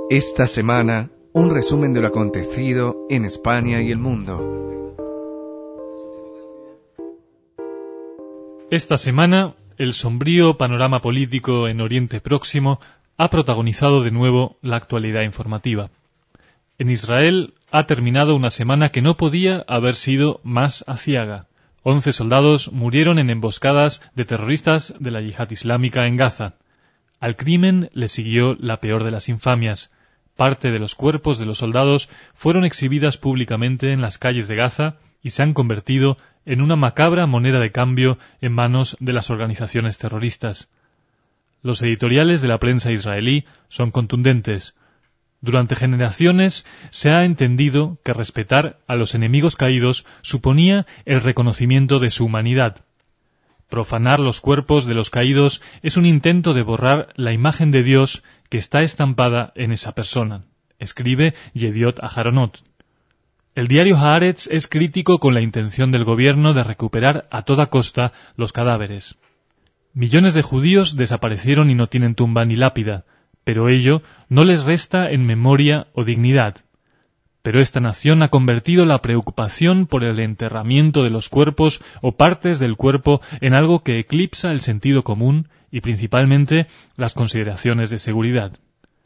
Esta semana, un resumen de lo acontecido en España y el mundo. Esta semana, el sombrío panorama político en Oriente Próximo ha protagonizado de nuevo la actualidad informativa. En Israel ha terminado una semana que no podía haber sido más aciaga. 11 soldados murieron en emboscadas de terroristas de la Yihad Islámica en Gaza. Al crimen le siguió la peor de las infamias. Parte de los cuerpos de los soldados fueron exhibidas públicamente en las calles de Gaza y se han convertido en una macabra moneda de cambio en manos de las organizaciones terroristas. Los editoriales de la prensa israelí son contundentes. Durante generaciones se ha entendido que respetar a los enemigos caídos suponía el reconocimiento de su humanidad. Profanar los cuerpos de los caídos es un intento de borrar la imagen de Dios que está estampada en esa persona, escribe Yediot Aharonot. El diario Haaretz es crítico con la intención del gobierno de recuperar a toda costa los cadáveres. Millones de judíos desaparecieron y no tienen tumba ni lápida, pero ello no les resta en memoria o dignidad. Pero esta nación ha convertido la preocupación por el enterramiento de los cuerpos o partes del cuerpo en algo que eclipsa el sentido común y principalmente las consideraciones de seguridad.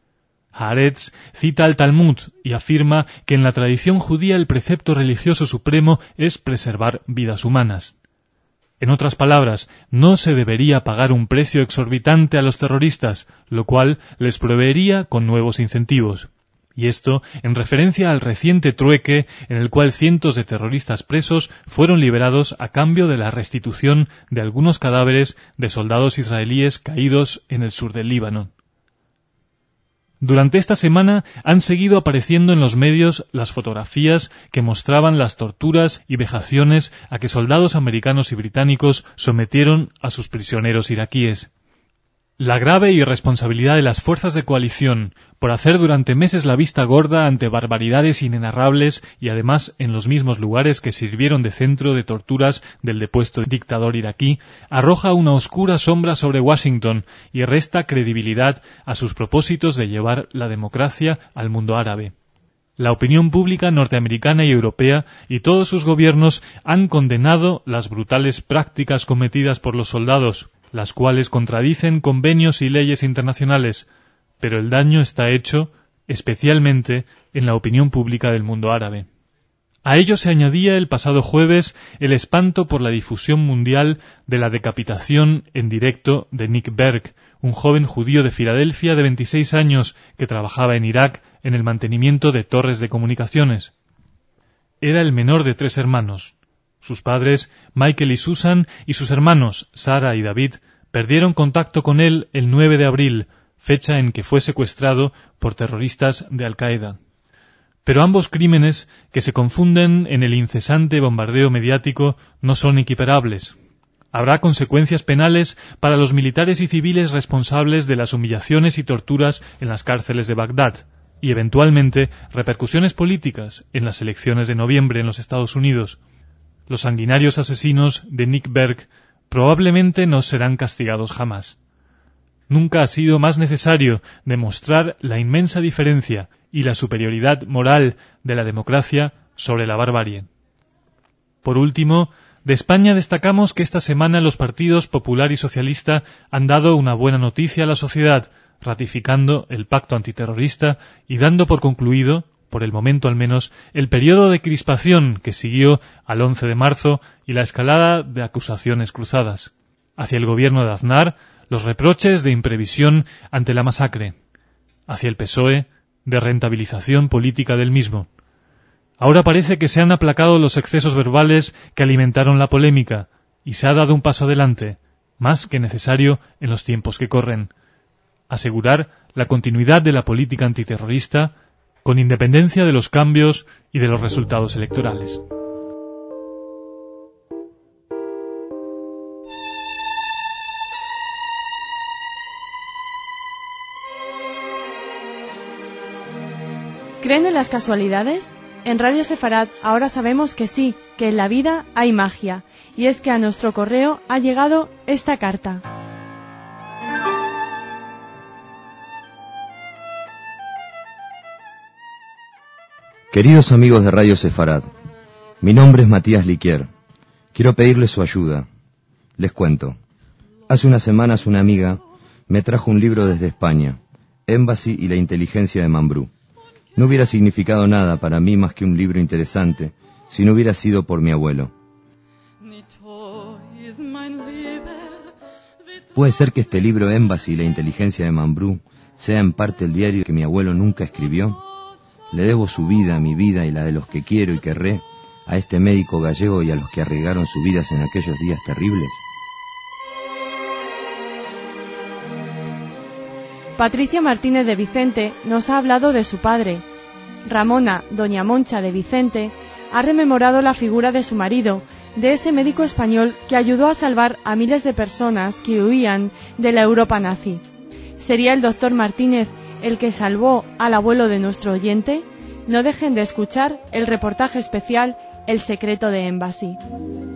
Haaretz cita al Talmud y afirma que en la tradición judía el precepto religioso supremo es preservar vidas humanas. En otras palabras, no se debería pagar un precio exorbitante a los terroristas, lo cual les proveería con nuevos incentivos. Y esto en referencia al reciente trueque en el cual cientos de terroristas presos fueron liberados a cambio de la restitución de algunos cadáveres de soldados israelíes caídos en el sur del Líbano. Durante esta semana han seguido apareciendo en los medios las fotografías que mostraban las torturas y vejaciones a que soldados americanos y británicos sometieron a sus prisioneros iraquíes. La grave irresponsabilidad de las fuerzas de coalición por hacer durante meses la vista gorda ante barbaridades inenarrables y además en los mismos lugares que sirvieron de centro de torturas del depuesto dictador iraquí, arroja una oscura sombra sobre Washington y resta credibilidad a sus propósitos de llevar la democracia al mundo árabe. La opinión pública norteamericana y europea y todos sus gobiernos han condenado las brutales prácticas cometidas por los soldados, las cuales contradicen convenios y leyes internacionales, pero el daño está hecho especialmente en la opinión pública del mundo árabe. A ello se añadía el pasado jueves el espanto por la difusión mundial de la decapitación en directo de Nick Berg, un joven judío de Filadelfia de 26 años que trabajaba en Irak en el mantenimiento de torres de comunicaciones. Era el menor de 3 hermanos. Sus padres, Michael y Susan, y sus hermanos, Sarah y David, perdieron contacto con él el 9 de abril, fecha en que fue secuestrado por terroristas de Al-Qaeda. Pero ambos crímenes, que se confunden en el incesante bombardeo mediático, no son equiparables. Habrá consecuencias penales para los militares y civiles responsables de las humillaciones y torturas en las cárceles de Bagdad, y eventualmente repercusiones políticas en las elecciones de noviembre en los Estados Unidos. Los sanguinarios asesinos de Nick Berg probablemente no serán castigados jamás. Nunca ha sido más necesario demostrar la inmensa diferencia y la superioridad moral de la democracia sobre la barbarie. Por último, de España destacamos que esta semana los partidos Popular y Socialista han dado una buena noticia a la sociedad, ratificando el pacto antiterrorista y dando por concluido, por el momento al menos, el periodo de crispación que siguió al 11 de marzo y la escalada de acusaciones cruzadas. Hacia el gobierno de Aznar, los reproches de imprevisión ante la masacre. Hacia el PSOE, de rentabilización política del mismo. Ahora parece que se han aplacado los excesos verbales que alimentaron la polémica y se ha dado un paso adelante, más que necesario en los tiempos que corren. Asegurar la continuidad de la política antiterrorista con independencia de los cambios y de los resultados electorales. ¿Creen en las casualidades? En Radio Sefarad ahora sabemos que sí, que en la vida hay magia, y es que a nuestro correo ha llegado esta carta. Queridos amigos de Radio Sefarad, mi nombre es Matías Liquier. Quiero pedirles su ayuda. Les cuento. Hace unas semanas una amiga me trajo un libro desde España, Embassy y la inteligencia de Mambrú. No hubiera significado nada para mí más que un libro interesante si no hubiera sido por mi abuelo. ¿Puede ser que este libro Embassy y la inteligencia de Mambrú sea en parte el diario que mi abuelo nunca escribió? Le debo su vida, mi vida y la de los que quiero y querré a este médico gallego y a los que arriesgaron sus vidas en aquellos días terribles. Patricia Martínez de Vicente nos ha hablado de su padre. Ramona, doña Moncha de Vicente, ha rememorado la figura de su marido, de ese médico español que ayudó a salvar a miles de personas que huían de la Europa nazi. ¿Sería el doctor Martínez el que salvó al abuelo de nuestro oyente? No dejen de escuchar el reportaje especial El secreto de Embassy.